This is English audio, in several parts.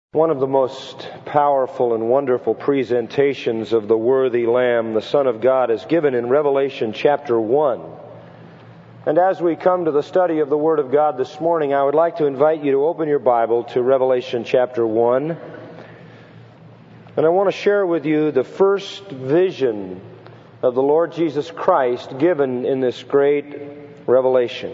One of the most powerful and wonderful presentations of the worthy Lamb, the Son of God, is given in Revelation chapter 1. And as we come to the study of the Word of God this morning, I would like to invite you to open your Bible to Revelation chapter 1. And I want to share with you the first vision of the Lord Jesus Christ given in this great revelation.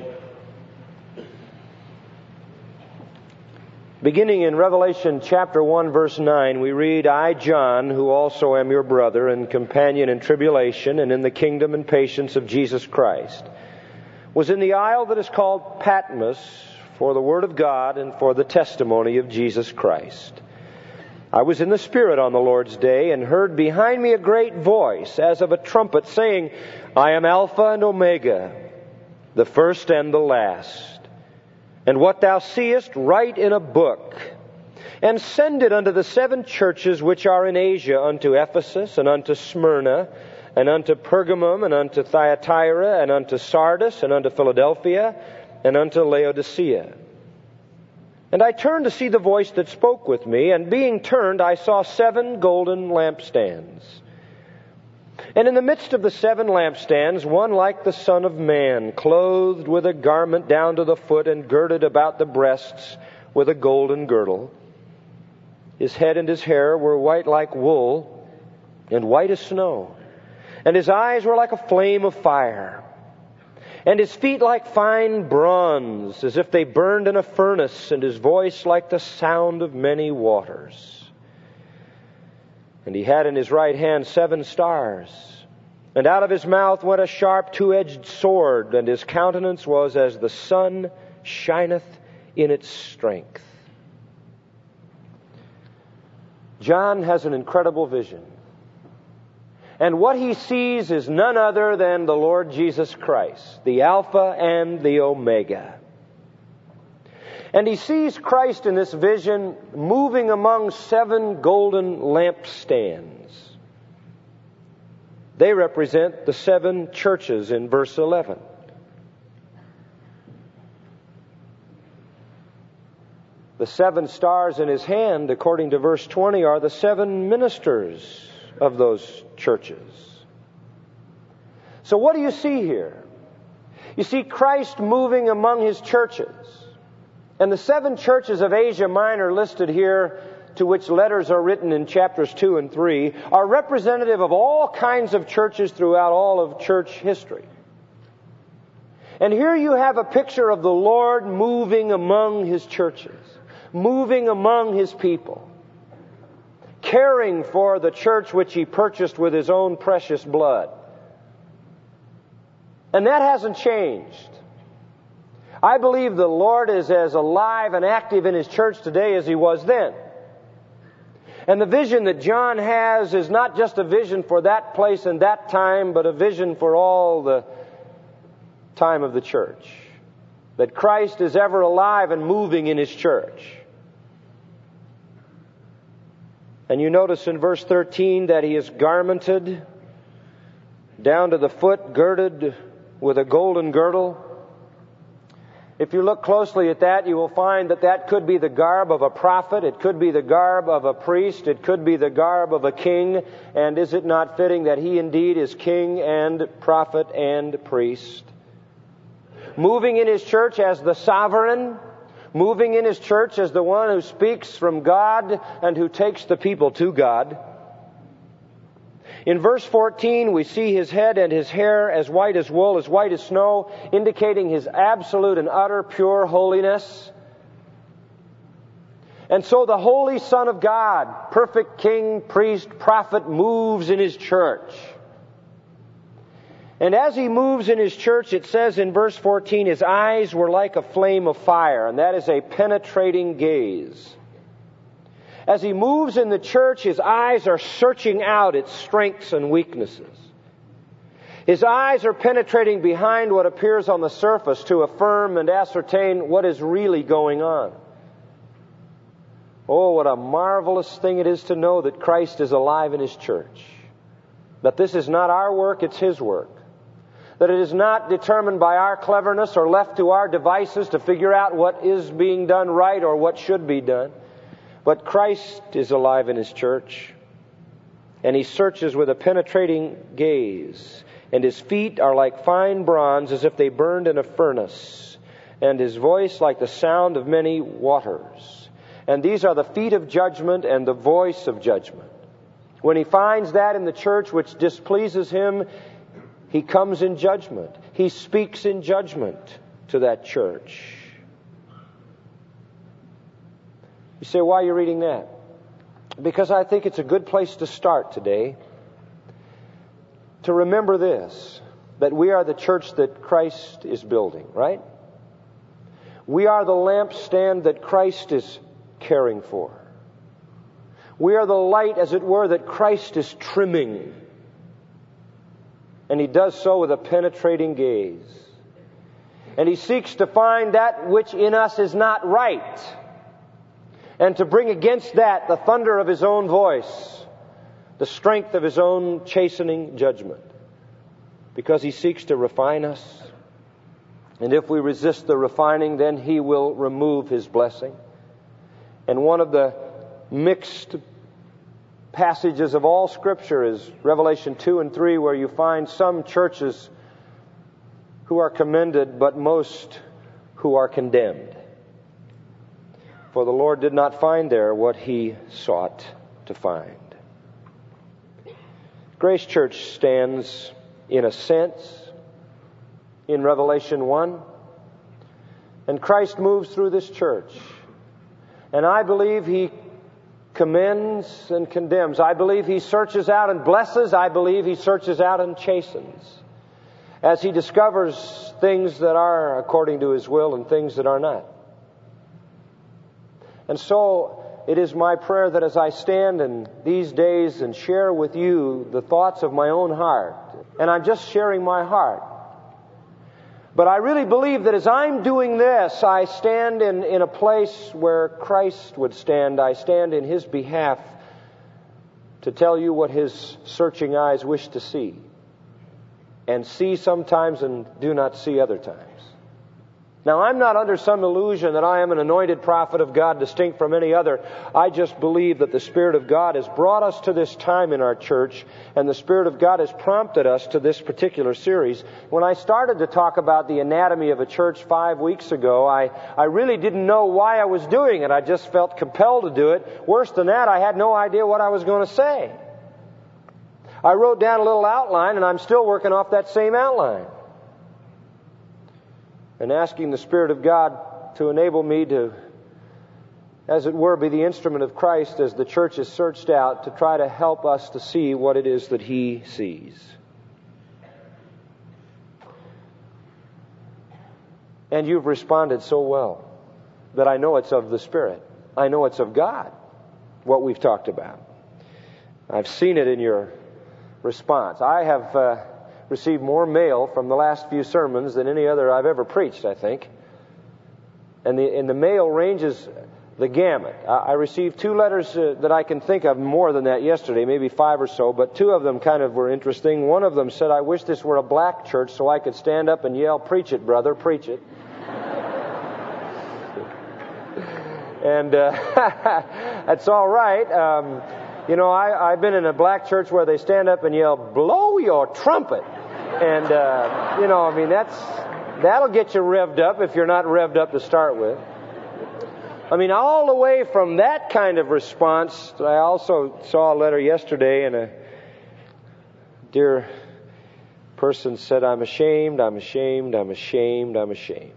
Beginning in Revelation chapter 1, verse 9, we read, I, John, who also am your brother and companion in tribulation and in the kingdom and patience of Jesus Christ, was in the isle that is called Patmos for the word of God and for the testimony of Jesus Christ. I was in the Spirit on the Lord's day and heard behind me a great voice as of a trumpet saying, I am Alpha and Omega, the first and the last. And what thou seest, write in a book, and send it unto the 7 churches which are in Asia, unto Ephesus, and unto Smyrna, and unto Pergamum, and unto Thyatira, and unto Sardis, and unto Philadelphia, and unto Laodicea. And I turned to see the voice that spoke with me, and being turned, I saw 7 golden lampstands. And in the midst of the 7 lampstands, one like the Son of Man, clothed with a garment down to the foot and girded about the breasts with a golden girdle. His head and his hair were white like wool and white as snow. And his eyes were like a flame of fire. And his feet like fine bronze, as if they burned in a furnace, and his voice like the sound of many waters. And he had in his right hand 7 stars. And out of his mouth went a sharp 2-edged sword, and his countenance was as the sun shineth in its strength. John has an incredible vision. And what he sees is none other than the Lord Jesus Christ, the Alpha and the Omega. And he sees Christ in this vision moving among 7 golden lampstands. They represent the 7 churches in verse 11. The 7 stars in his hand, according to verse 20, are the 7 ministers of those churches. So what do you see here? You see Christ moving among his churches. And the 7 churches of Asia Minor listed here, to which letters are written in chapters 2 and 3, are representative of all kinds of churches throughout all of church history. And here you have a picture of the Lord moving among his churches, moving among his people, caring for the church which he purchased with his own precious blood. And that hasn't changed. I believe the Lord is as alive and active in his church today as he was then. And the vision that John has is not just a vision for that place and that time, but a vision for all the time of the church. That Christ is ever alive and moving in his church. And you notice in verse 13 that he is garmented down to the foot, girded with a golden girdle. If you look closely at that, you will find that that could be the garb of a prophet. It could be the garb of a priest. It could be the garb of a king. And is it not fitting that he indeed is king and prophet and priest? Moving in his church as the sovereign. Moving in his church as the one who speaks from God and who takes the people to God. In verse 14, we see his head and his hair as white as wool, as white as snow, indicating his absolute and utter pure holiness. And so the Holy Son of God, perfect King, priest, prophet, moves in his church. And as he moves in his church, it says in verse 14, his eyes were like a flame of fire, and that is a penetrating gaze. As he moves in the church, his eyes are searching out its strengths and weaknesses. His eyes are penetrating behind what appears on the surface to affirm and ascertain what is really going on. Oh, what a marvelous thing it is to know that Christ is alive in his church. That this is not our work, it's his work. That it is not determined by our cleverness or left to our devices to figure out what is being done right or what should be done. But Christ is alive in His church, and He searches with a penetrating gaze, and His feet are like fine bronze as if they burned in a furnace, and His voice like the sound of many waters. And these are the feet of judgment and the voice of judgment. When He finds that in the church which displeases Him, He comes in judgment. He speaks in judgment to that church. You say, why are you reading that? Because I think it's a good place to start today. To remember this, that we are the church that Christ is building, right? We are the lampstand that Christ is caring for. We are the light, as it were, that Christ is trimming. And He does so with a penetrating gaze. And He seeks to find that which in us is not right, and to bring against that the thunder of His own voice, the strength of His own chastening judgment. Because He seeks to refine us. And if we resist the refining, then He will remove His blessing. And one of the mixed passages of all Scripture is Revelation 2 and 3, where you find some churches who are commended, but most who are condemned. For the Lord did not find there what He sought to find. Grace Church stands, in a sense, in Revelation 1. And Christ moves through this church. And I believe He commends and condemns. I believe He searches out and blesses. I believe He searches out and chastens, as He discovers things that are according to His will and things that are not. And so it is my prayer that as I stand in these days and share with you the thoughts of my own heart, and I'm just sharing my heart, but I really believe that as I'm doing this, I stand in a place where Christ would stand. I stand in His behalf to tell you what His searching eyes wish to see, and see sometimes and do not see other times. Now, I'm not under some illusion that I am an anointed prophet of God distinct from any other. I just believe that the Spirit of God has brought us to this time in our church, and the Spirit of God has prompted us to this particular series. When I started to talk about the anatomy of a church 5 weeks ago, I really didn't know why I was doing it. I just felt compelled to do it. Worse than that, I had no idea what I was going to say. I wrote down a little outline, and I'm still working off that same outline, and asking the Spirit of God to enable me to, as it were, be the instrument of Christ as the church is searched out, to try to help us to see what it is that He sees. And you've responded so well that I know it's of the Spirit. I know it's of God, what we've talked about. I've seen it in your response. I have received more mail from the last few sermons than any other I've ever preached, I think. And the mail ranges the gamut. I received 2 letters that I can think of, more than that, yesterday, maybe 5 or so, but 2 of them kind of were interesting. One of them said, "I wish this were a black church so I could stand up and yell, 'Preach it, brother, preach it.'" And that's all right. I've been in a black church where they stand up and yell, "Blow your trumpet." And, that'll get you revved up if you're not revved up to start with. All the way from that kind of response, I also saw a letter yesterday, and a dear person said, "I'm ashamed, I'm ashamed, I'm ashamed, I'm ashamed."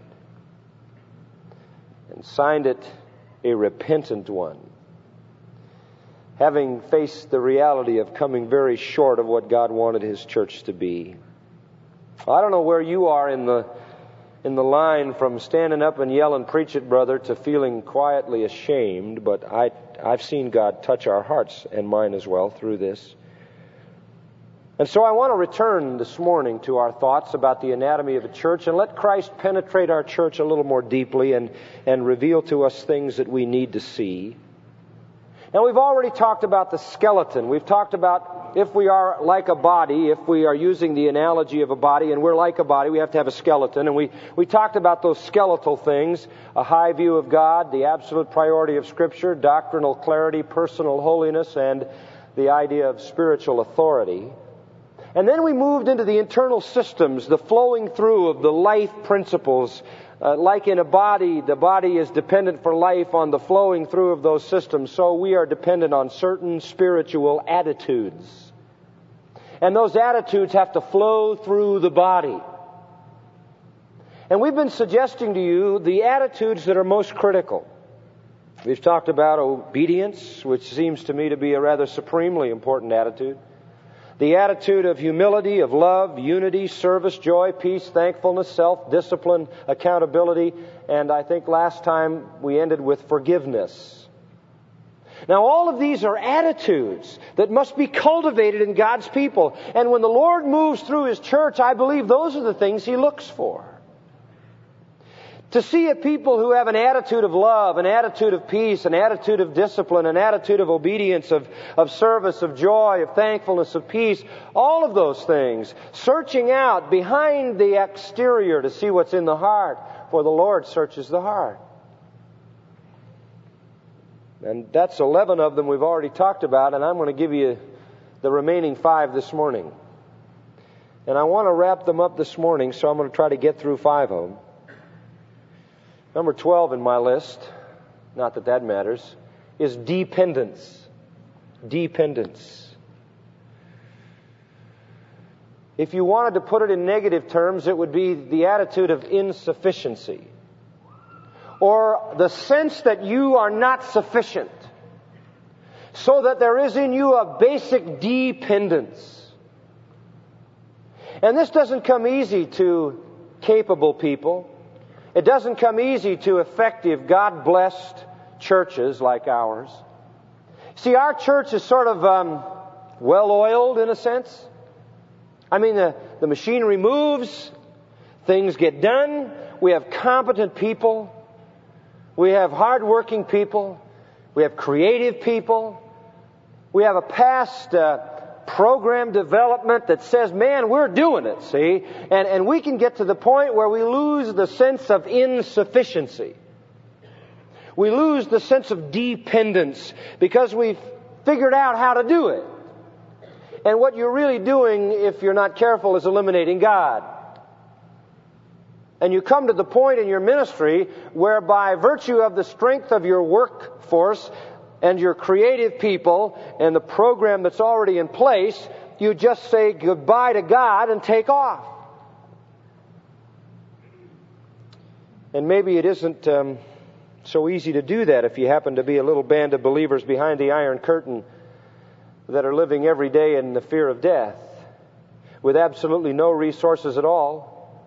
And signed it, "A repentant one," having faced the reality of coming very short of what God wanted His church to be. I don't know where you are in the line from standing up and yelling, "Preach it, brother," to feeling quietly ashamed, but I've seen God touch our hearts, and mine as well, through this. And so I want to return this morning to our thoughts about the anatomy of a church, and let Christ penetrate our church a little more deeply and reveal to us things that we need to see. Now, we've already talked about the skeleton. We've talked about if we are like a body, if we are using the analogy of a body, and we're like a body, we have to have a skeleton. And we talked about those skeletal things, a high view of God, the absolute priority of Scripture, doctrinal clarity, personal holiness, and the idea of spiritual authority. And then we moved into the internal systems, the flowing through of the life principles. Like in a body, the body is dependent for life on the flowing through of those systems. So we are dependent on certain spiritual attitudes. And those attitudes have to flow through the body. And we've been suggesting to you the attitudes that are most critical. We've talked about obedience, which seems to me to be a rather supremely important attitude. The attitude of humility, of love, unity, service, joy, peace, thankfulness, self-discipline, accountability, and I think last time we ended with forgiveness. Now, all of these are attitudes that must be cultivated in God's people. And when the Lord moves through His church, I believe those are the things He looks for. To see a people who have an attitude of love, an attitude of peace, an attitude of discipline, an attitude of obedience, of service, of joy, of thankfulness, of peace, all of those things, searching out behind the exterior to see what's in the heart, for the Lord searches the heart. And that's 11 of them we've already talked about, and I'm going to give you the remaining 5 this morning. And I want to wrap them up this morning, so I'm going to try to get through 5 of them. Number 12 in my list, not that that matters, is dependence. Dependence. If you wanted to put it in negative terms, it would be the attitude of insufficiency. Or the sense that you are not sufficient. So that there is in you a basic dependence. And this doesn't come easy to capable people. It doesn't come easy to effective, God-blessed churches like ours. See, our church is sort of well-oiled in a sense. I mean, the machinery moves, things get done, we have competent people, we have hard-working people, we have creative people, we have a past program development that says, man, we're doing it, see? And we can get to the point where we lose the sense of insufficiency. We lose the sense of dependence because we've figured out how to do it. And what you're really doing, if you're not careful, is eliminating God. And you come to the point in your ministry where by virtue of the strength of your workforce and your creative people and the program that's already in place, you just say goodbye to God and take off. And maybe it isn't so easy to do that if you happen to be a little band of believers behind the Iron Curtain that are living every day in the fear of death with absolutely no resources at all.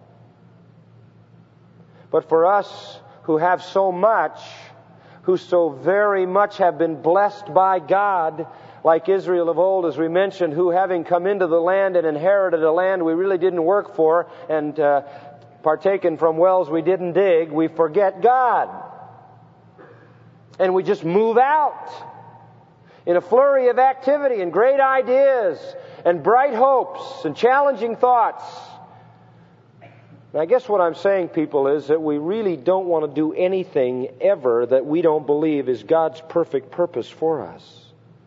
But for us who have so much, who so very much have been blessed by God, like Israel of old, as we mentioned, who having come into the land and inherited a land we really didn't work for and partaken from wells we didn't dig, we forget God. And we just move out in a flurry of activity and great ideas and bright hopes and challenging thoughts. And I guess what I'm saying, people, is that we really don't want to do anything ever that we don't believe is God's perfect purpose for us.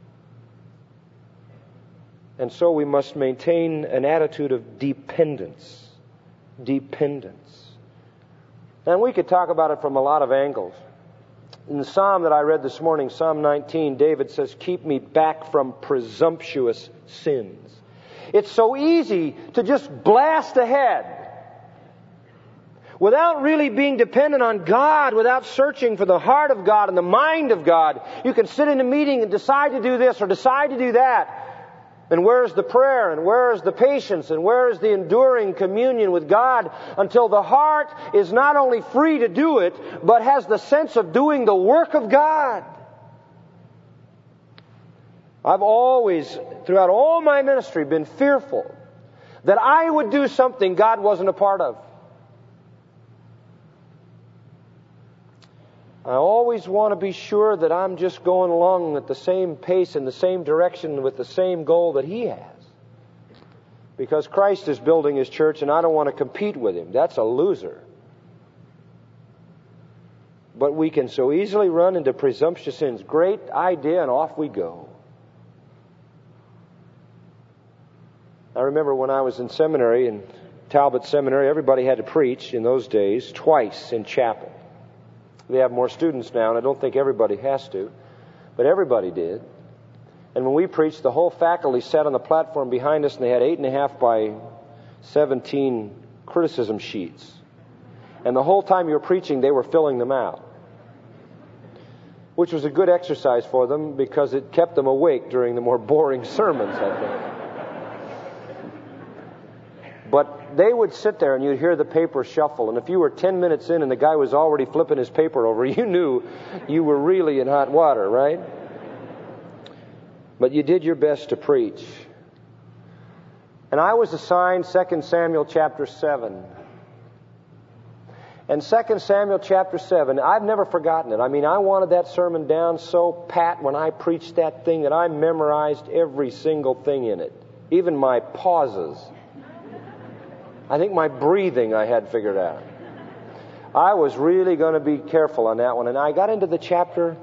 And so we must maintain an attitude of dependence. Dependence. And we could talk about it from a lot of angles. In the psalm that I read this morning, Psalm 19, David says, "Keep me back from presumptuous sins." It's so easy to just blast ahead without really being dependent on God, without searching for the heart of God and the mind of God. You can sit in a meeting and decide to do this or decide to do that. And where's the prayer? And where is the patience? And where is the enduring communion with God until the heart is not only free to do it, but has the sense of doing the work of God? I've always, throughout all my ministry, been fearful that I would do something God wasn't a part of. I always want to be sure that I'm just going along at the same pace in the same direction with the same goal that He has. Because Christ is building His church and I don't want to compete with Him. That's a loser. But we can so easily run into presumptuous sins. Great idea, and off we go. I remember when I was in seminary, in Talbot Seminary, everybody had to preach in those days twice in chapel. They have more students now, and I don't think everybody has to, but everybody did. And when we preached, the whole faculty sat on the platform behind us, and they had 8.5 by 17 criticism sheets. And the whole time you were preaching, they were filling them out, which was a good exercise for them because it kept them awake during the more boring sermons, I think. But they would sit there and you'd hear the paper shuffle. And if you were 10 minutes in and the guy was already flipping his paper over, you knew you were really in hot water, right? But you did your best to preach. And I was assigned 2 Samuel chapter 7. And 2 Samuel chapter 7, I've never forgotten it. I mean, I wanted that sermon down so pat when I preached that thing that I memorized every single thing in it. Even my pauses. I think my breathing I had figured out. I was really going to be careful on that one. And I got into the chapter,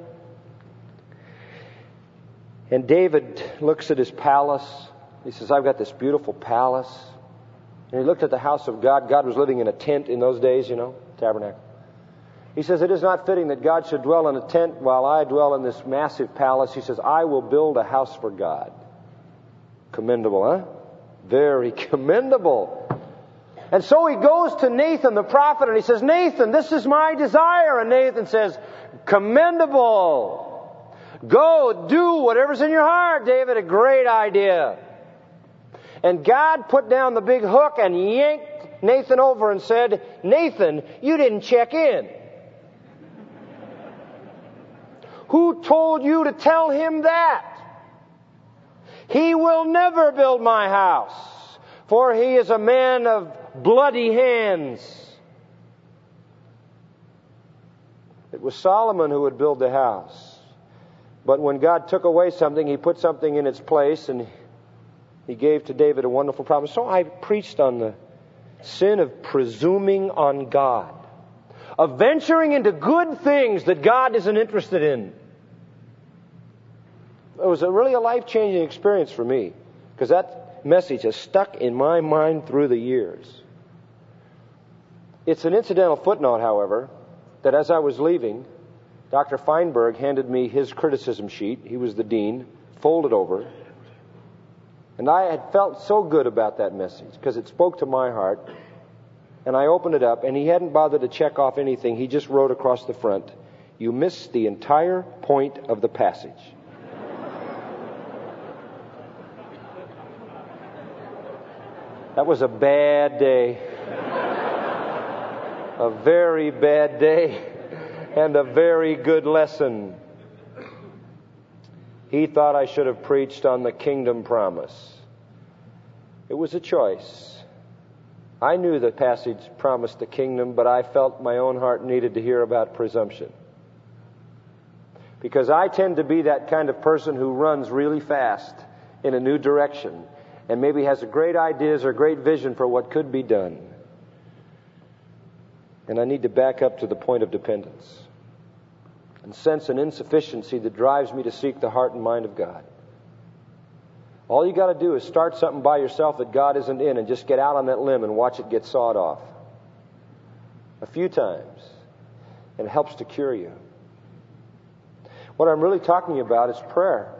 and David looks at his palace. He says, I've got this beautiful palace. And he looked at the house of God. God was living in a tent in those days, tabernacle. He says, it is not fitting that God should dwell in a tent while I dwell in this massive palace. He says, I will build a house for God. Commendable, huh? Very commendable. And so he goes to Nathan the prophet and he says, Nathan, this is my desire. And Nathan says, commendable. Go do whatever's in your heart, David. A great idea. And God put down the big hook and yanked Nathan over and said, Nathan, you didn't check in. Who told you to tell him that? He will never build my house, for he is a man of bloody hands. It was Solomon who would build the house. But when God took away something, He put something in its place, and He gave to David a wonderful promise. So I preached on the sin of presuming on God, of venturing into good things that God isn't interested in. It was really a life-changing experience for me, because that message has stuck in my mind through the years. It's an incidental footnote, however, that as I was leaving, Dr. Feinberg handed me his criticism sheet. He was the dean, folded over. And I had felt so good about that message because it spoke to my heart. And I opened it up, and he hadn't bothered to check off anything. He just wrote across the front, you missed the entire point of the passage. That was a bad day. A very bad day. And a very good lesson. He thought I should have preached on the kingdom promise. It was a choice. I knew the passage promised the kingdom, but I felt my own heart needed to hear about presumption. Because I tend to be that kind of person who runs really fast in a new direction and maybe has great ideas or great vision for what could be done. And I need to back up to the point of dependence and sense an insufficiency that drives me to seek the heart and mind of God. All you got to do is start something by yourself that God isn't in and just get out on that limb and watch it get sawed off a few times. And it helps to cure you. What I'm really talking about is prayer.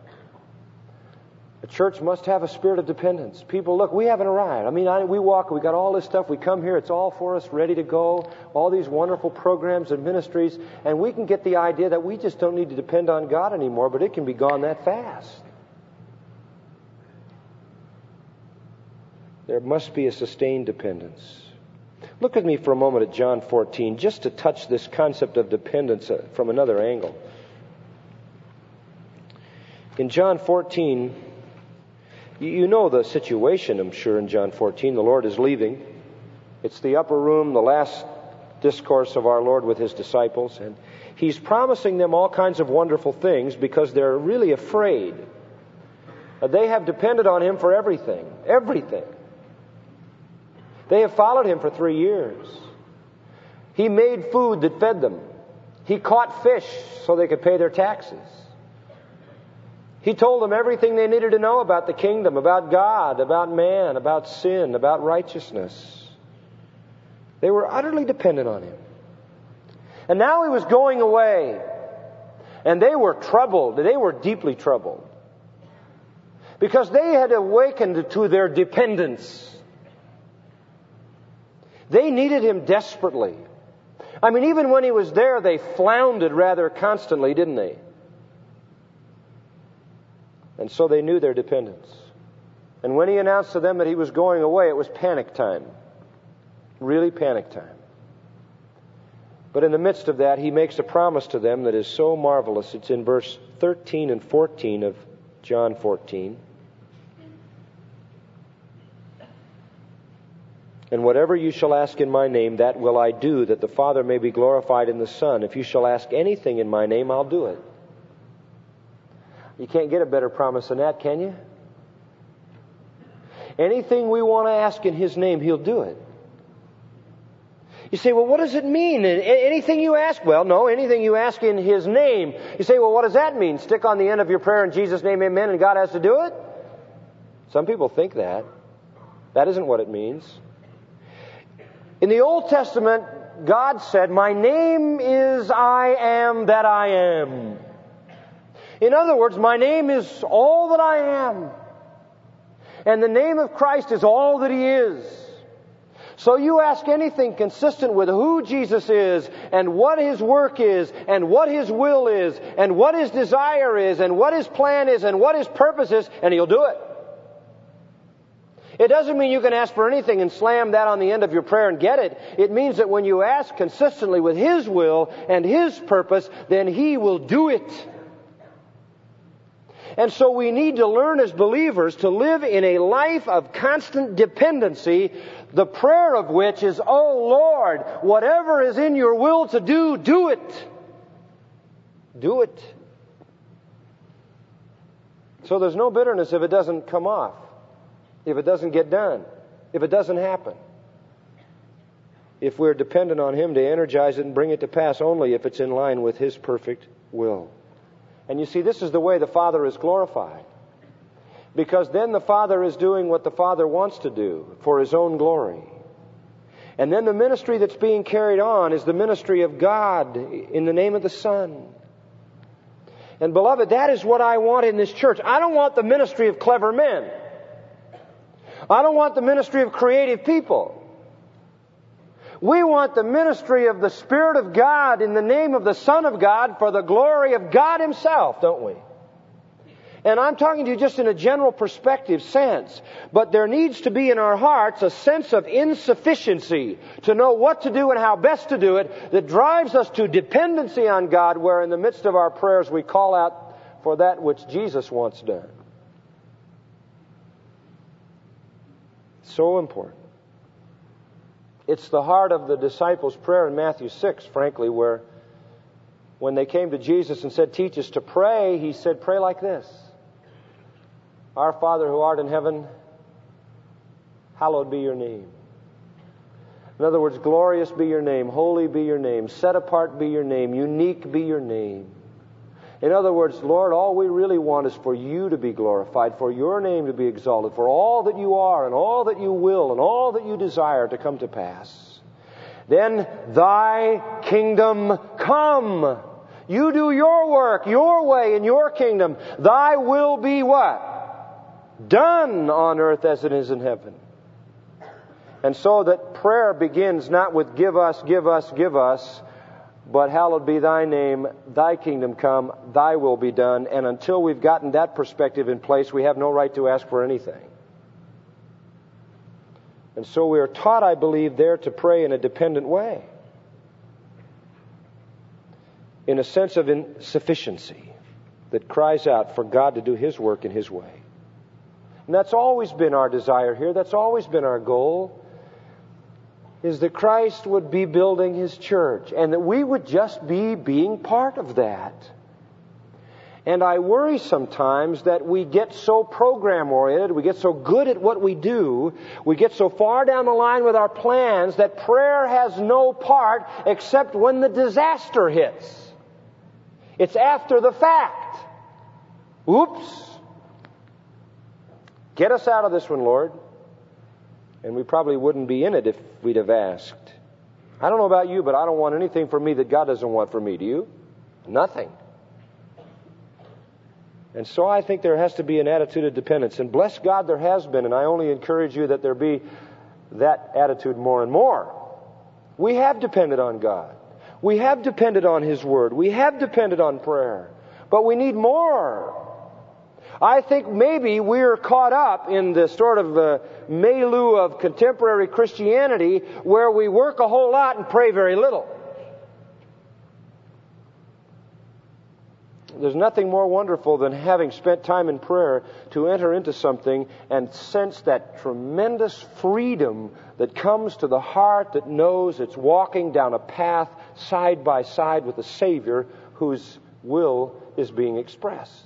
The church must have a spirit of dependence. People, look, we haven't arrived. We walk, we got all this stuff. We come here, it's all for us, ready to go. All these wonderful programs and ministries. And we can get the idea that we just don't need to depend on God anymore, but it can be gone that fast. There must be a sustained dependence. Look with me for a moment at John 14, just to touch this concept of dependence from another angle. In John 14, you know the situation, I'm sure, in John 14. The Lord is leaving. It's the upper room, the last discourse of our Lord with His disciples. And He's promising them all kinds of wonderful things because they're really afraid. They have depended on Him for everything. Everything. They have followed Him for 3 years. He made food that fed them. He caught fish so they could pay their taxes. He told them everything they needed to know about the kingdom, about God, about man, about sin, about righteousness. They were utterly dependent on Him. And now He was going away. And they were troubled. They were deeply troubled. Because they had awakened to their dependence. They needed Him desperately. I mean, even when He was there, they floundered rather constantly, didn't they? And so they knew their dependence. And when He announced to them that He was going away, it was panic time. Really panic time. But in the midst of that, He makes a promise to them that is so marvelous. It's in verse 13 and 14 of John 14. And whatever you shall ask in my name, that will I do, that the Father may be glorified in the Son. If you shall ask anything in my name, I'll do it. You can't get a better promise than that, can you? Anything we want to ask in His name, He'll do it. You say, well, what does it mean? Anything you ask? Well, no, anything you ask in His name. You say, well, what does that mean? Stick on the end of your prayer in Jesus' name, amen, and God has to do it? Some people think that. That isn't what it means. In the Old Testament, God said, my name is I am that I am. In other words, my name is all that I am. And the name of Christ is all that He is. So you ask anything consistent with who Jesus is, and what His work is, and what His will is, and what His desire is, and what His plan is, and what His purpose is, and He'll do it. It doesn't mean you can ask for anything and slam that on the end of your prayer and get it. It means that when you ask consistently with His will and His purpose, then He will do it. And so we need to learn as believers to live in a life of constant dependency, the prayer of which is, oh Lord, whatever is in your will to do, do it. Do it. So there's no bitterness if it doesn't come off, if it doesn't get done, if it doesn't happen. If we're dependent on Him to energize it and bring it to pass only if it's in line with His perfect will. And you see, this is the way the Father is glorified. Because then the Father is doing what the Father wants to do for His own glory. And then the ministry that's being carried on is the ministry of God in the name of the Son. And beloved, that is what I want in this church. I don't want the ministry of clever men. I don't want the ministry of creative people. We want the ministry of the Spirit of God in the name of the Son of God for the glory of God Himself, don't we? And I'm talking to you just in a general perspective sense. But there needs to be in our hearts a sense of insufficiency to know what to do and how best to do it that drives us to dependency on God, where in the midst of our prayers we call out for that which Jesus wants done. So important. It's the heart of the disciples' prayer in Matthew 6, frankly, where when they came to Jesus and said, teach us to pray, He said, pray like this. Our Father who art in heaven, hallowed be your name. In other words, glorious be your name, holy be your name, set apart be your name, unique be your name. In other words, Lord, all we really want is for you to be glorified, for your name to be exalted, for all that you are and all that you will and all that you desire to come to pass. Then thy kingdom come. You do your work, your way in your kingdom. Thy will be what? Done on earth as it is in heaven. And so that prayer begins not with give us, give us, give us, but hallowed be thy name, thy kingdom come, thy will be done. And until we've gotten that perspective in place, we have no right to ask for anything. And so we are taught, I believe, there to pray in a dependent way. In a sense of insufficiency that cries out for God to do His work in His way. And that's always been our desire here. That's always been our goal. is that Christ would be building His church, and that we would just be being part of that. And I worry sometimes that we get so program-oriented, we get so good at what we do, we get so far down the line with our plans that prayer has no part except when the disaster hits. It's after the fact. Oops. Get us out of this one, Lord. And we probably wouldn't be in it if we'd have asked. I don't know about you, but I don't want anything for me that God doesn't want for me. Do you? Nothing. And so I think there has to be an attitude of dependence. And bless God, there has been. And I only encourage you that there be that attitude more and more. We have depended on God. We have depended on His Word. We have depended on prayer. But we need more. I think maybe we're caught up in the sort of milieu of contemporary Christianity where we work a whole lot and pray very little. There's nothing more wonderful than having spent time in prayer to enter into something and sense that tremendous freedom that comes to the heart that knows it's walking down a path side by side with a Savior whose will is being expressed.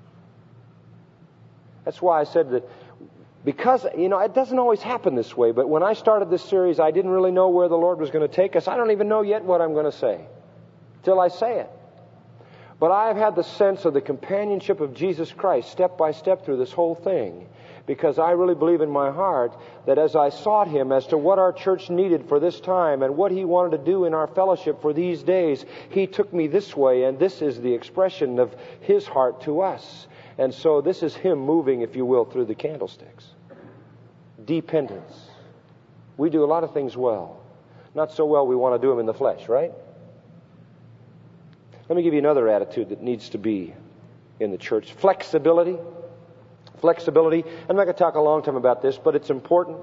That's why I said that, because, it doesn't always happen this way, but when I started this series, I didn't really know where the Lord was going to take us. I don't even know yet what I'm going to say till I say it. But I have had the sense of the companionship of Jesus Christ step by step through this whole thing, because I really believe in my heart that as I sought Him as to what our church needed for this time and what He wanted to do in our fellowship for these days, He took me this way, and this is the expression of His heart to us. And so this is Him moving, if you will, through the candlesticks. Dependence. We do a lot of things well. Not so well we want to do them in the flesh, right? Let me give you another attitude that needs to be in the church. Flexibility. Flexibility. I'm not going to talk a long time about this, but it's important.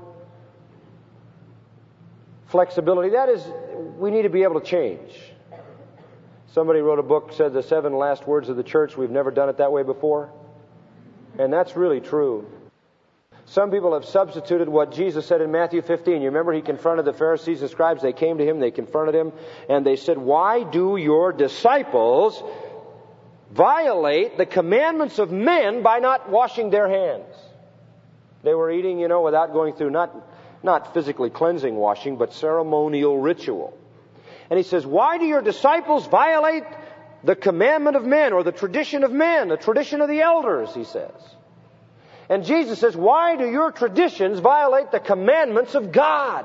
Flexibility. That is, we need to be able to change. Somebody wrote a book, said the 7 last words of the church. We've never done it that way before. And that's really true. Some people have substituted what Jesus said in Matthew 15. You remember He confronted the Pharisees and scribes. They came to Him, they confronted Him, and they said, "Why do your disciples violate the commandments of men by not washing their hands?" They were eating, without going through not physically cleansing washing, but ceremonial ritual. And He says, "Why do your disciples violate the commandment of men, or the tradition of men, the tradition of the elders," He says. And Jesus says, "Why do your traditions violate the commandments of God?"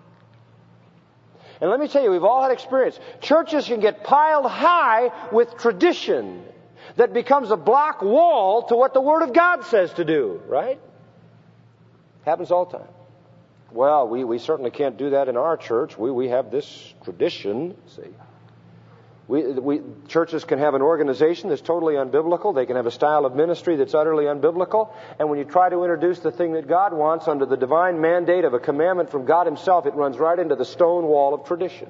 And let me tell you, we've all had experience. Churches can get piled high with tradition that becomes a block wall to what the Word of God says to do, right? Happens all the time. Well, we certainly can't do that in our church. We have this tradition, see. Churches can have an organization that's totally unbiblical. They can have a style of ministry that's utterly unbiblical. And when you try to introduce the thing that God wants under the divine mandate of a commandment from God Himself, it runs right into the stone wall of tradition.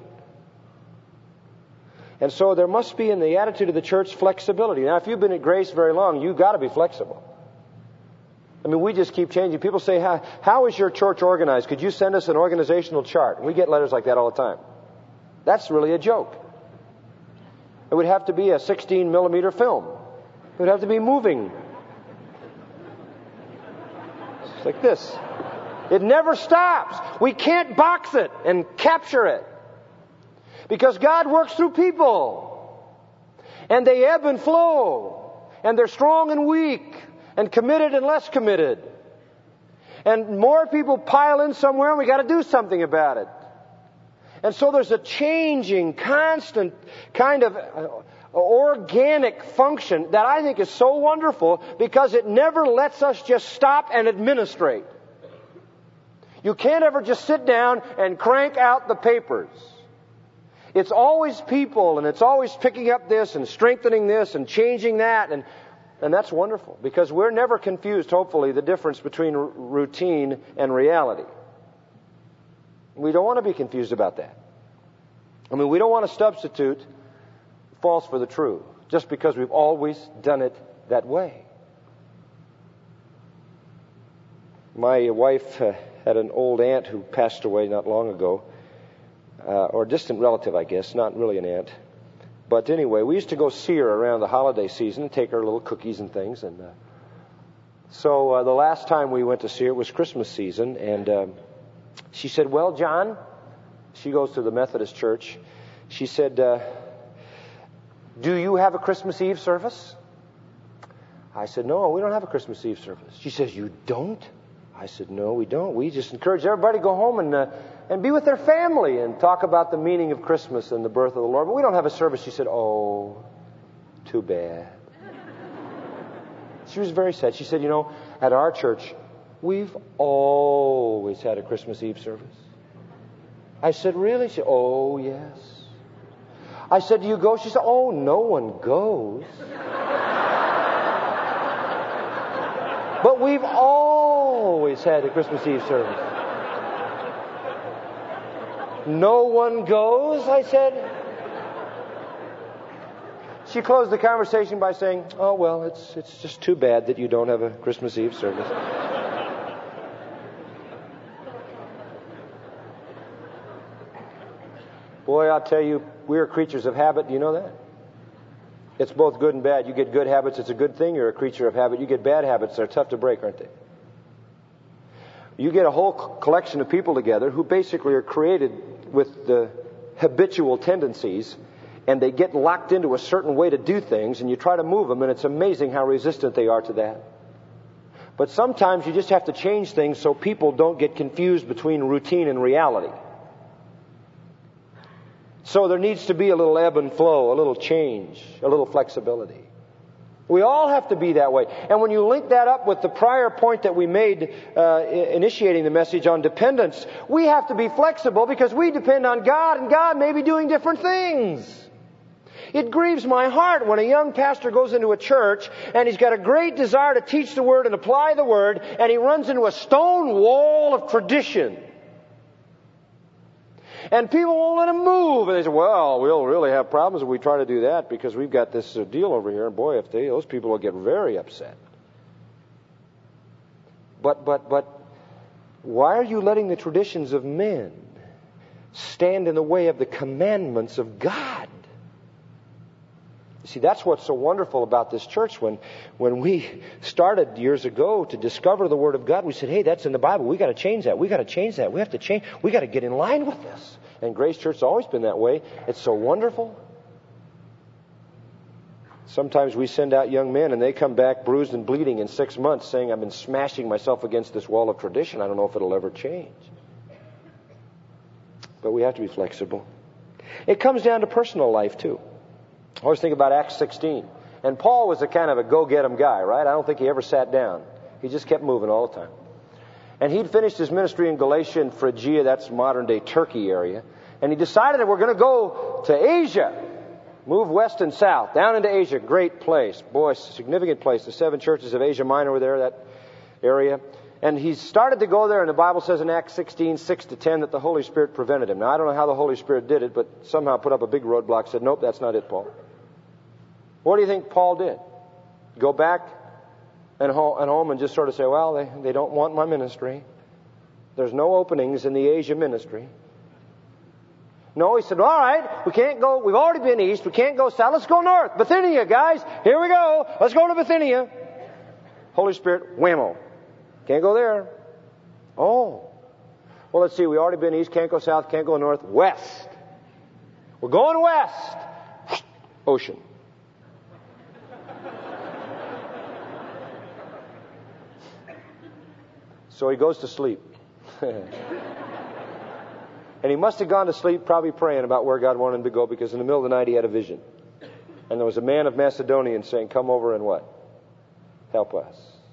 And so there must be in the attitude of the church flexibility. Now, if you've been at Grace very long, you've got to be flexible. I mean, we just keep changing. People say, how is your church organized? Could you send us an organizational chart? We get letters like that all the time. That's really a joke. It would have to be a 16 millimeter film. It would have to be moving. It's like this. It never stops. We can't box it and capture it. Because God works through people. And they ebb and flow. And they're strong and weak. And committed and less committed. And more people pile in somewhere and we got to do something about it. And so there's a changing, constant kind of organic function that I think is so wonderful because it never lets us just stop and administrate. You can't ever just sit down and crank out the papers. It's always people, and it's always picking up this and strengthening this and changing that, and that's wonderful because we're never confused, hopefully, the difference between routine and reality. We don't want to be confused about that. I mean, we don't want to substitute false for the true just because we've always done it that way. My wife had an old aunt who passed away not long ago, or distant relative, I guess, not really an aunt. But anyway, we used to go see her around the holiday season and take her little cookies and things. And so the last time we went to see her was Christmas season. And she said, well, John, she goes to the Methodist church. She said, do you have a Christmas Eve service? I said, no, we don't have a Christmas Eve service. She says, you don't? I said, no, we don't. We just encourage everybody to go home and be with their family and talk about the meaning of Christmas and the birth of the Lord. But we don't have a service. She said, oh, too bad. She was very sad. She said, at our church, we've always had a Christmas Eve service. I said, really? She said, oh, yes. I said, do you go? She said, oh, no one goes. But we've always had a Christmas Eve service. No one goes, I said. She closed the conversation by saying, oh, well, it's just too bad that you don't have a Christmas Eve service. Boy, I'll tell you, we are creatures of habit. Do you know that? It's both good and bad. You get good habits, it's a good thing. You're a creature of habit. You get bad habits, they're tough to break, aren't they? You get a whole collection of people together who basically are created with the habitual tendencies, and they get locked into a certain way to do things, and you try to move them, and it's amazing how resistant they are to that. But sometimes you just have to change things so people don't get confused between routine and reality. So there needs to be a little ebb and flow, a little change, a little flexibility. We all have to be that way. And when you link that up with the prior point that we made initiating the message on dependence, we have to be flexible because we depend on God, and God may be doing different things. It grieves my heart when a young pastor goes into a church and he's got a great desire to teach the Word and apply the Word, and he runs into a stone wall of tradition. And people won't let him move. And they say, well, we'll really have problems if we try to do that because we've got this deal over here. And boy, if those people will get very upset. But why are you letting the traditions of men stand in the way of the commandments of God? See, that's what's so wonderful about this church. When we started years ago to discover the Word of God, we said, hey, that's in the Bible. We got to change that. We got to change that. We have to change. We got to get in line with this. And Grace Church has always been that way. It's so wonderful. Sometimes we send out young men and they come back bruised and bleeding in 6 months saying, I've been smashing myself against this wall of tradition. I don't know if it'll ever change. But we have to be flexible. It comes down to personal life too. I always think about Acts 16. And Paul was a kind of a go-get-em guy, right? I don't think he ever sat down. He just kept moving all the time. And he'd finished his ministry in Galatia and Phrygia, that's modern-day Turkey area. And he decided that we're going to go to Asia. Move west and south, down into Asia. Great place. Boy, significant place. The 7 churches of Asia Minor were there, that area. And he started to go there, and the Bible says in Acts 16, 6-10, that the Holy Spirit prevented him. Now, I don't know how the Holy Spirit did it, but somehow put up a big roadblock, said, nope, that's not it, Paul. What do you think Paul did? Go back and home and just sort of say, well, they don't want my ministry. There's no openings in the Asia ministry. No, he said, all right, we can't go. We've already been east. We can't go south. Let's go north. Bithynia, guys. Here we go. Let's go to Bithynia. Holy Spirit, whammo. Can't go there. Oh. Well, let's see. We've already been east. Can't go south. Can't go north. West. We're going west. Ocean. So he goes to sleep. And he must have gone to sleep probably praying about where God wanted him to go, because in the middle of the night he had a vision. And there was a man of Macedonia saying, come over and what? Help us.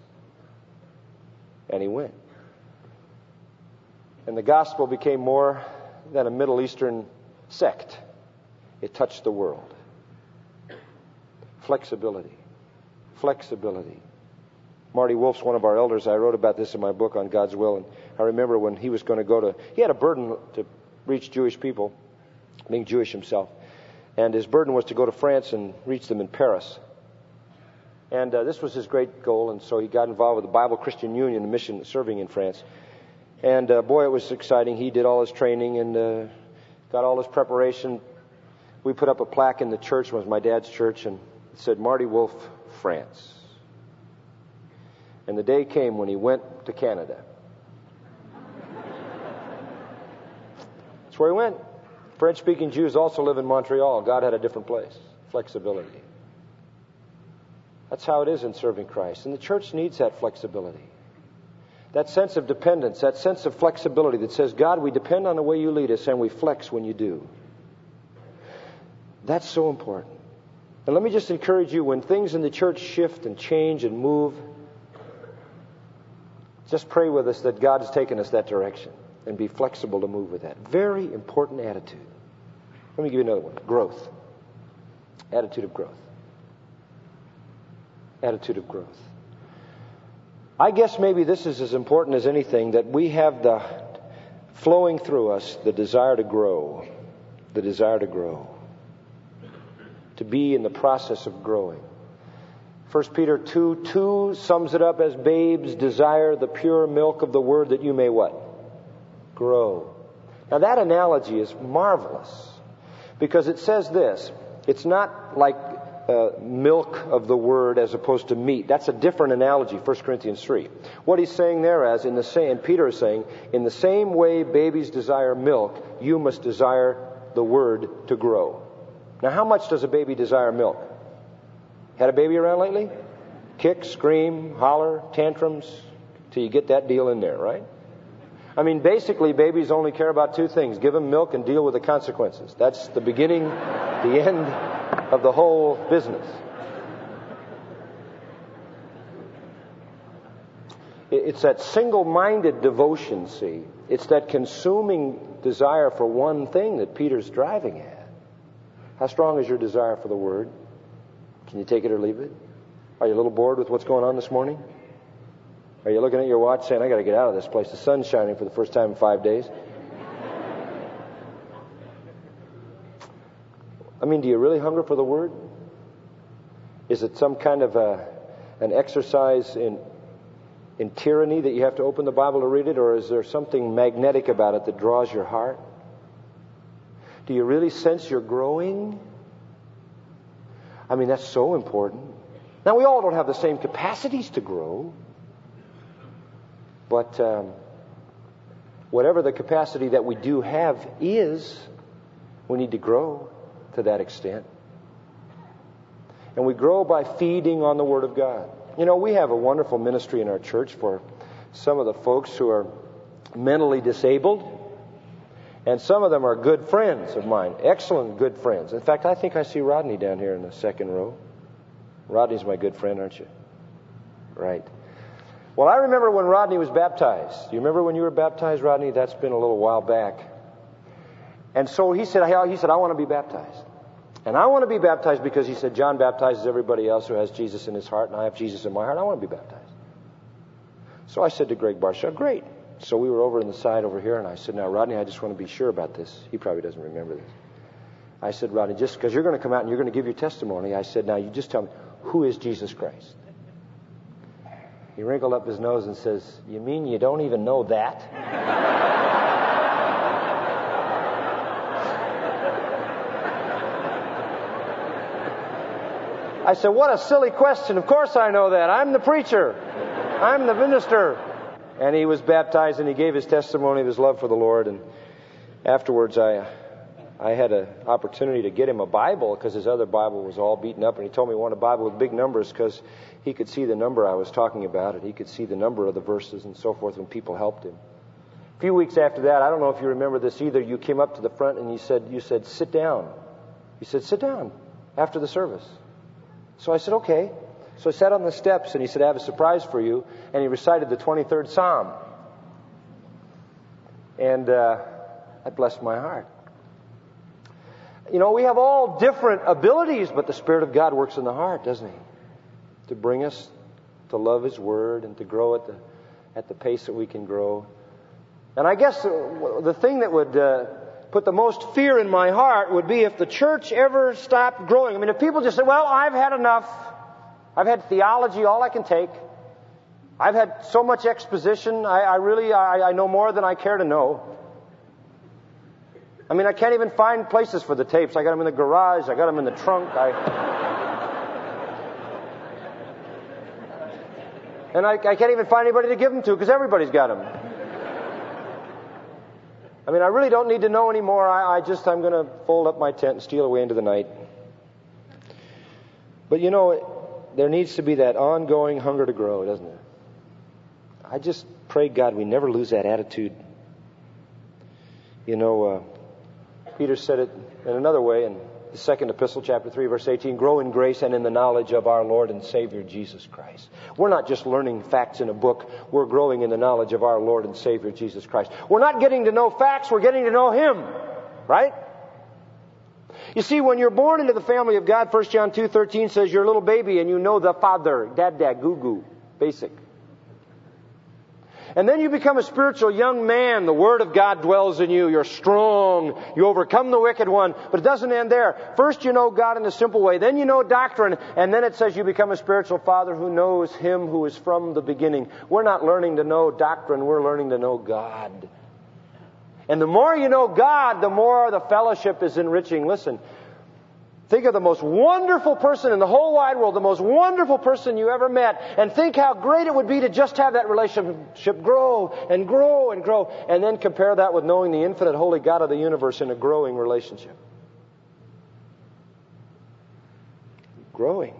And he went. And the gospel became more than a Middle Eastern sect. It touched the world. Flexibility. Flexibility. Marty Wolf's one of our elders. I wrote about this in my book on God's Will. And I remember when he was going to go to... He had a burden to reach Jewish people, being Jewish himself. And his burden was to go to France and reach them in Paris. And this was his great goal. And so he got involved with the Bible Christian Union, a mission serving in France. And boy, it was exciting. He did all his training and got all this preparation. We put up a plaque in the church, it was my dad's church, and it said, Marty Wolf, France. And the day came when he went to Canada. That's where he went. French-speaking Jews also live in Montreal. God had a different place. Flexibility. That's how it is in serving Christ. And the church needs that flexibility. That sense of dependence, that sense of flexibility that says, God, we depend on the way you lead us and we flex when you do. That's so important. And let me just encourage you, when things in the church shift and change and move, just pray with us that God has taken us that direction and be flexible to move with that. Very important attitude. Let me give you another one. Growth. Attitude of growth. Attitude of growth. I guess maybe this is as important as anything, that we have the flowing through us the desire to grow. The desire to grow. To be in the process of growing. 1 Peter 2:2 sums it up as, babes, desire the pure milk of the word that you may what? Grow. Now that analogy is marvelous, because it says this. It's not like milk of the word as opposed to meat. That's a different analogy, 1 Corinthians 3. What he's saying there as, and Peter is saying, in the same way babies desire milk, you must desire the word to grow. Now how much does a baby desire milk? Had a baby around lately? Kick, scream, holler, tantrums, till you get that deal in there, right? I mean, basically, babies only care about two things. Give them milk and deal with the consequences. That's the beginning, the end of the whole business. It's that single-minded devotion, see. It's that consuming desire for one thing that Peter's driving at. How strong is your desire for the Word? Can you take it or leave it? Are you a little bored with what's going on this morning? Are you looking at your watch saying, I got to get out of this place. The sun's shining for the first time in 5 days. I mean, do you really hunger for the Word? Is it some kind of an exercise in tyranny that you have to open the Bible to read it? Or is there something magnetic about it that draws your heart? Do you really sense you're growing? I mean, that's so important. Now, we all don't have the same capacities to grow. But whatever the capacity that we do have is, we need to grow to that extent. And we grow by feeding on the Word of God. You know, we have a wonderful ministry in our church for some of the folks who are mentally disabled. And some of them are good friends of mine. Excellent good friends. In fact, I think I see Rodney down here in the second row. Rodney's my good friend, aren't you? Right. Well, I remember when Rodney was baptized. Do you remember when you were baptized, Rodney? That's been a little while back. And so he said, I want to be baptized. And I want to be baptized because he said, John baptizes everybody else who has Jesus in his heart, and I have Jesus in my heart. I want to be baptized. So I said to Greg Barshaw, great. So we were over on the side over here, and I said, now, Rodney, I just want to be sure about this. He probably doesn't remember this. I said, Rodney, just because you're going to come out and you're going to give your testimony, I said, now, you just tell me, who is Jesus Christ? He wrinkled up his nose and says, you mean you don't even know that? I said, what a silly question. Of course I know that. I'm the preacher. I'm the minister. And he was baptized and he gave his testimony of his love for the Lord. And afterwards I had an opportunity to get him a Bible because his other Bible was all beaten up. And he told me he wanted a Bible with big numbers because he could see the number I was talking about. And he could see the number of the verses and so forth when people helped him. A few weeks after that, I don't know if you remember this either, you came up to the front and you said, sit down. He said, sit down after the service. So I said, okay. So I sat on the steps and he said, I have a surprise for you. And he recited the 23rd Psalm. And that blessed my heart. You know, we have all different abilities, but the Spirit of God works in the heart, doesn't He? To bring us to love His Word and to grow at the pace that we can grow. And I guess the thing that would put the most fear in my heart would be if the church ever stopped growing. I mean, if people just say, well, I've had enough. I've had theology, all I can take. I've had so much exposition. I know more than I care to know. I mean, I can't even find places for the tapes. I got them in the garage. I got them in the trunk. And I can't even find anybody to give them to because everybody's got them. I mean, I really don't need to know anymore. I'm going to fold up my tent and steal away into the night. But you know, there needs to be that ongoing hunger to grow, doesn't there? I just pray, God, we never lose that attitude. You know, Peter said it in another way in the second epistle, chapter 3, verse 18, grow in grace and in the knowledge of our Lord and Savior, Jesus Christ. We're not just learning facts in a book. We're growing in the knowledge of our Lord and Savior, Jesus Christ. We're not getting to know facts. We're getting to know Him. Right? You see, when you're born into the family of God, 1 John 2:13 says you're a little baby and you know the Father. Dad, goo-goo. Basic. And then you become a spiritual young man. The Word of God dwells in you. You're strong. You overcome the wicked one. But it doesn't end there. First you know God in a simple way. Then you know doctrine. And then it says you become a spiritual father who knows Him who is from the beginning. We're not learning to know doctrine. We're learning to know God. And the more you know God, the more the fellowship is enriching. Listen. Think of the most wonderful person in the whole wide world, the most wonderful person you ever met, and think how great it would be to just have that relationship grow and grow and grow, and then compare that with knowing the infinite holy God of the universe in a growing relationship. Growing.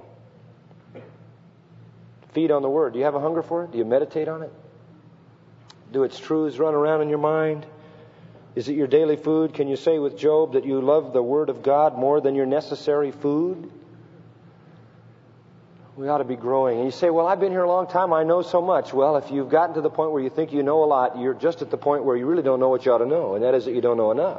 Feed on the Word. Do you have a hunger for it? Do you meditate on it? Do its truths run around in your mind? Is it your daily food? Can you say with Job that you love the Word of God more than your necessary food? We ought to be growing. And you say, well, I've been here a long time. I know so much. Well, if you've gotten to the point where you think you know a lot, you're just at the point where you really don't know what you ought to know. And that is that you don't know enough.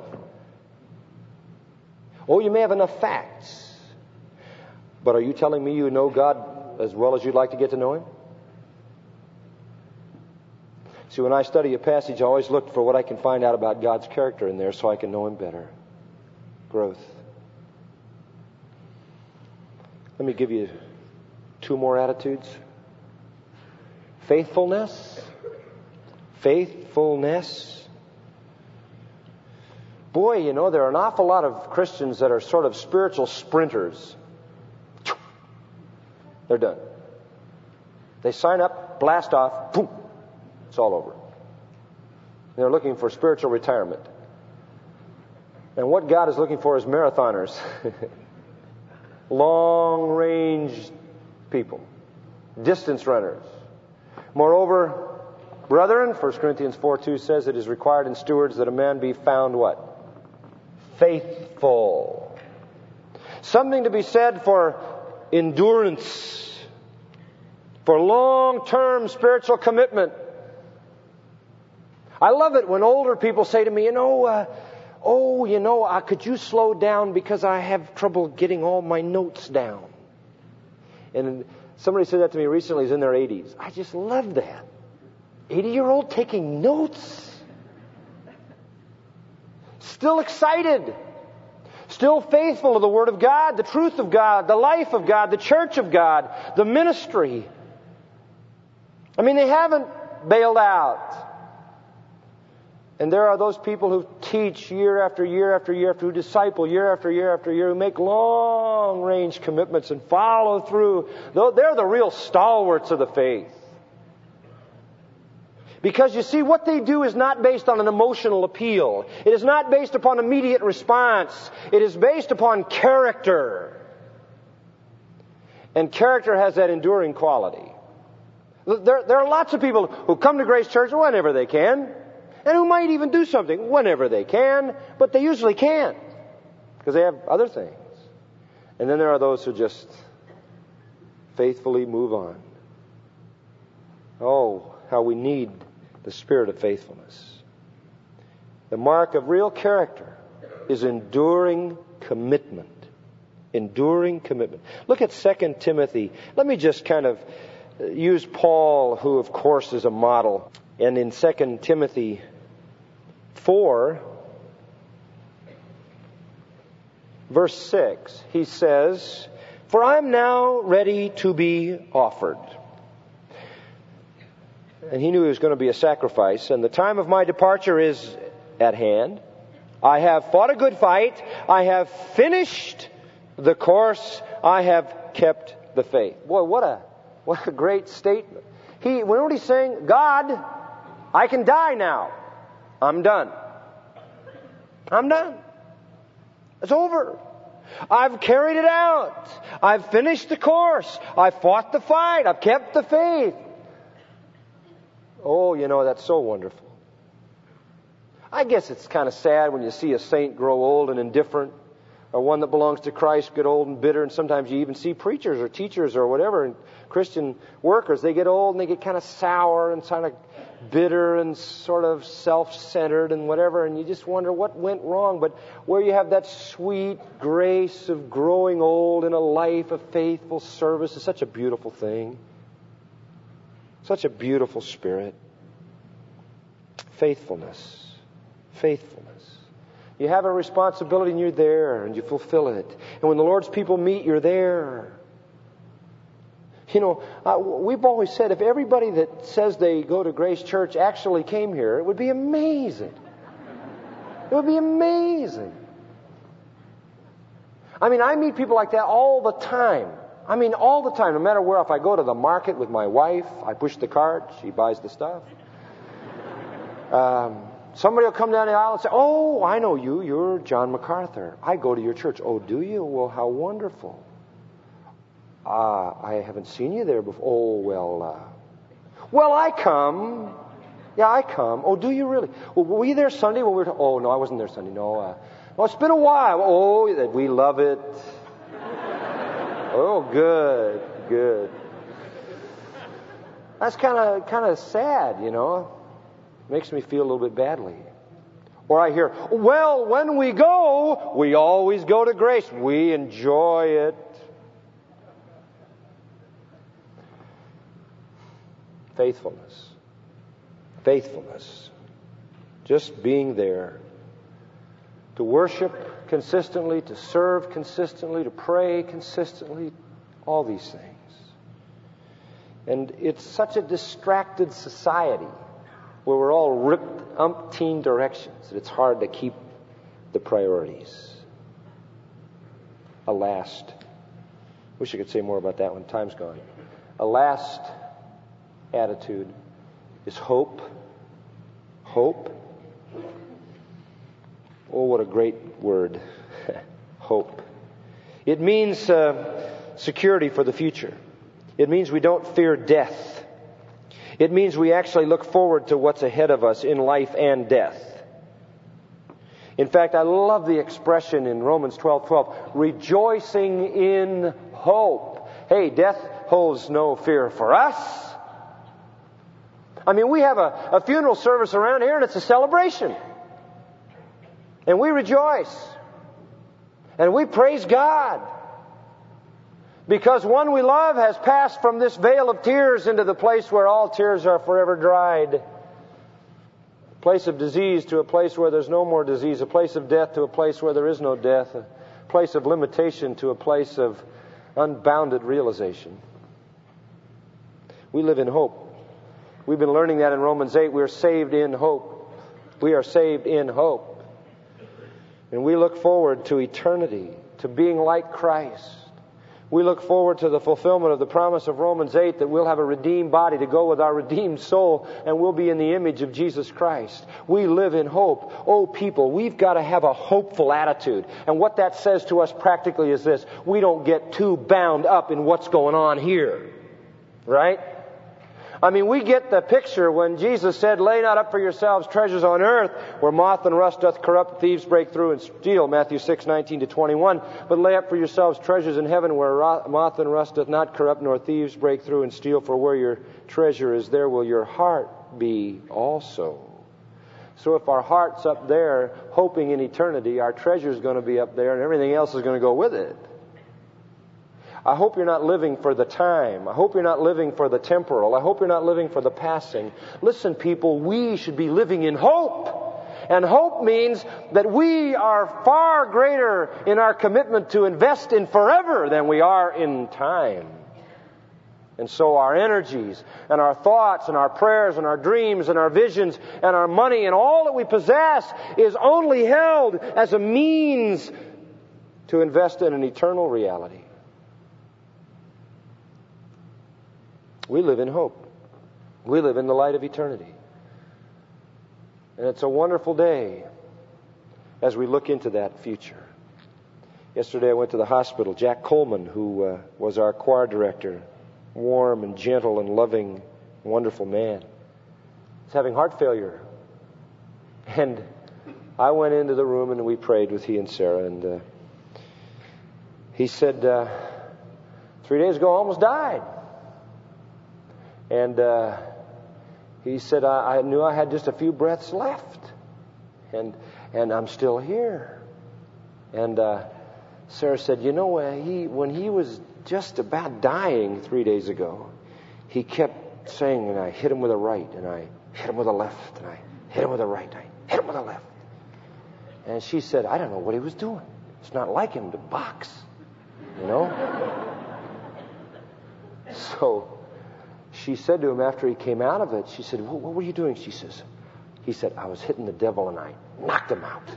Oh, you may have enough facts. But are you telling me you know God as well as you'd like to get to know Him? See, when I study a passage, I always look for what I can find out about God's character in there so I can know Him better. Growth. Let me give you 2 more attitudes. Faithfulness. Faithfulness. Boy, you know, there are an awful lot of Christians that are sort of spiritual sprinters. They're done. They sign up, blast off, boom. It's all over. They're looking for spiritual retirement. And what God is looking for is marathoners. Long-range people. Distance runners. Moreover, brethren, 1 Corinthians 4:2 says it is required in stewards that a man be found what? Faithful. Something to be said for endurance. For long-term spiritual commitment. I love it when older people say to me, could you slow down because I have trouble getting all my notes down. And somebody said that to me recently, he's in their 80s. I just love that. 80-year-old taking notes. Still excited. Still faithful to the Word of God, the truth of God, the life of God, the church of God, the ministry. I mean, they haven't bailed out. And there are those people who teach year after year after year, who disciple year after year after year, who make long-range commitments and follow through. They're the real stalwarts of the faith. Because you see, what they do is not based on an emotional appeal. It is not based upon immediate response. It is based upon character. And character has that enduring quality. There are lots of people who come to Grace Church whenever they can. And who might even do something whenever they can, but they usually can't because they have other things. And then there are those who just faithfully move on. Oh, how we need the spirit of faithfulness. The mark of real character is enduring commitment. Enduring commitment. Look at 2 Timothy. Let me just kind of use Paul, who of course is a model. And in 2 Timothy 4, verse 6, he says, "For I am now ready to be offered." And he knew it was going to be a sacrifice. "And the time of my departure is at hand. I have fought a good fight. I have finished the course. I have kept the faith. Boy, what a great statement. What he's saying? God, I can die now. I'm done. I'm done. It's over. I've carried it out. I've finished the course. I've fought the fight. I've kept the faith. Oh, that's so wonderful. I guess it's kind of sad when you see a saint grow old and indifferent, or one that belongs to Christ get old and bitter, and sometimes you even see preachers or teachers or whatever, and Christian workers, they get old and they get kind of sour and kind of bitter and sort of self-centered and whatever, and you just wonder what went wrong. But where you have that sweet grace of growing old in a life of faithful service is such a beautiful thing. Such a beautiful spirit. Faithfulness. Faithfulness. You have a responsibility and you're there and you fulfill it. And when the Lord's people meet, you're there. We've always said if everybody that says they go to Grace Church actually came here, it would be amazing. It would be amazing. I meet people like that all the time. All the time, no matter where. If I go to the market with my wife, I push the cart, she buys the stuff. Somebody will come down the aisle and say, "Oh, I know you. You're John MacArthur. I go to your church." "Oh, do you? Well, how wonderful." "I haven't seen you there before." "Oh, well, I come. Yeah, I come." "Oh, do you really? Well, were you there Sunday when we were "Oh, no, I wasn't there Sunday. No. Well, it's been a while." "Oh, we love it." "Oh, good. That's kind of sad, Makes me feel a little bit badly. Or I hear, "Well, when we go, we always go to Grace. We enjoy it." Faithfulness. Faithfulness. Just being there. To worship consistently, to serve consistently, to pray consistently, all these things. And it's such a distracted society where we're all ripped umpteen directions that it's hard to keep the priorities. A last, wish I could say more about that one, time's gone. A last attitude is hope. Hope. Oh, what a great word. Hope. It means security for the future. It means we don't fear death. It means we actually look forward to what's ahead of us in life and death. In fact, I love the expression in Romans 12:12, rejoicing in hope. Hey, death holds no fear for us. We have a funeral service around here and it's a celebration. And we rejoice. And we praise God. Because one we love has passed from this vale of tears into the place where all tears are forever dried. A place of disease to a place where there's no more disease. A place of death to a place where there is no death. A place of limitation to a place of unbounded realization. We live in hope. We've been learning that in Romans 8. We're saved in hope. We are saved in hope. And we look forward to eternity, to being like Christ. We look forward to the fulfillment of the promise of Romans 8 that we'll have a redeemed body to go with our redeemed soul and we'll be in the image of Jesus Christ. We live in hope. Oh, people, we've got to have a hopeful attitude. And what that says to us practically is this: we don't get too bound up in what's going on here. Right? We get the picture when Jesus said, "Lay not up for yourselves treasures on earth, where moth and rust doth corrupt, thieves break through and steal," Matthew 6:19-21. "But lay up for yourselves treasures in heaven, where moth and rust doth not corrupt, nor thieves break through and steal. For where your treasure is, there will your heart be also." So if our heart's up there, hoping in eternity, our treasure's going to be up there, and everything else is going to go with it. I hope you're not living for the time. I hope you're not living for the temporal. I hope you're not living for the passing. Listen, people, we should be living in hope. And hope means that we are far greater in our commitment to invest in forever than we are in time. And so our energies and our thoughts and our prayers and our dreams and our visions and our money and all that we possess is only held as a means to invest in an eternal reality. We live in hope. We live in the light of eternity. And it's a wonderful day as we look into that future. Yesterday I went to the hospital. Jack Coleman, who was our choir director, warm and gentle and loving, wonderful man, is having heart failure. And I went into the room and we prayed with he and Sarah. And he said, 3 days ago I almost died. And he said, I knew I had just a few breaths left. And I'm still here. And Sarah said, you know, when he was just about dying 3 days ago, he kept saying, and I hit him with a right, and I hit him with a left, and I hit him with a right, and I hit him with a left. And she said, I don't know what he was doing. It's not like him to box, you know? So she said to him after he came out of it, she said, what were you doing? He said, I was hitting the devil and I knocked him out.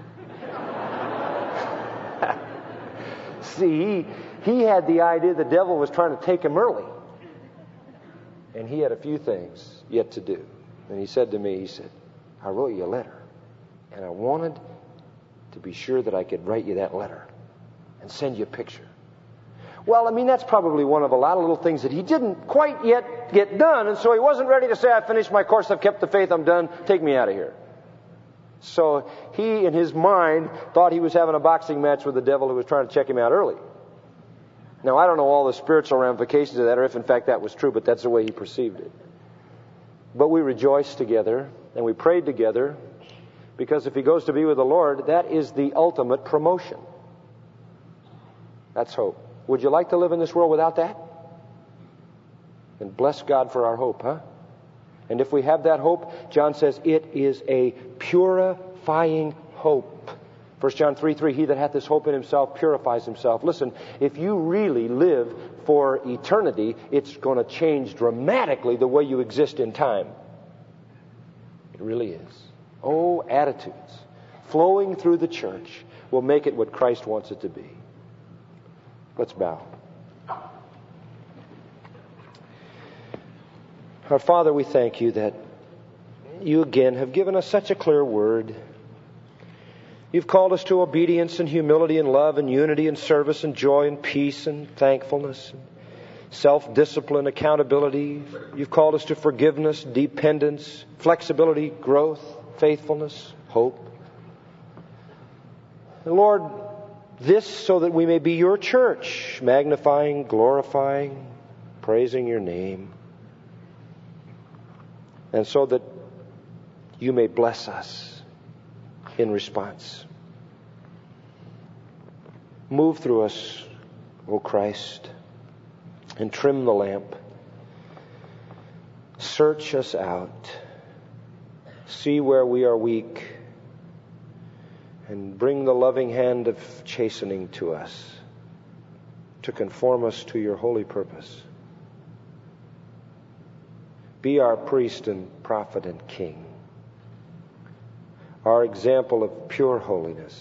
See, he had the idea the devil was trying to take him early. And he had a few things yet to do. And he said to me, I wrote you a letter. And I wanted to be sure that I could write you that letter and send you a picture. Well, I mean, that's probably one of a lot of little things that he didn't quite yet get done. And so he wasn't ready to say, I finished my course, I've kept the faith, I'm done, take me out of here. So he, in his mind, thought he was having a boxing match with the devil who was trying to check him out early. Now, I don't know all the spiritual ramifications of that, or if in fact that was true, but that's the way he perceived it. But we rejoiced together, and we prayed together, because if he goes to be with the Lord, that is the ultimate promotion. That's hope. Would you like to live in this world without that? And bless God for our hope, huh? And if we have that hope, John says it is a purifying hope. 1 John 3:3, he that hath this hope in himself purifies himself. Listen, if you really live for eternity, it's going to change dramatically the way you exist in time. It really is. Oh, attitudes flowing through the church will make it what Christ wants it to be. Let's bow. Our Father, we thank you that you again have given us such a clear word. You've called us to obedience and humility and love and unity and service and joy and peace and thankfulness and self-discipline, accountability. You've called us to forgiveness, dependence, flexibility, growth, faithfulness, hope. And Lord, this so that we may be your church, magnifying, glorifying, praising your name. And so that you may bless us in response. Move through us, O Christ, and trim the lamp. Search us out. See where we are weak. And bring the loving hand of chastening to us to conform us to your holy purpose. Be our priest and prophet and king, our example of pure holiness.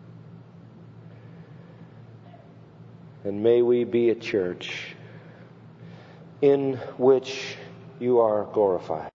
And may we be a church in which you are glorified.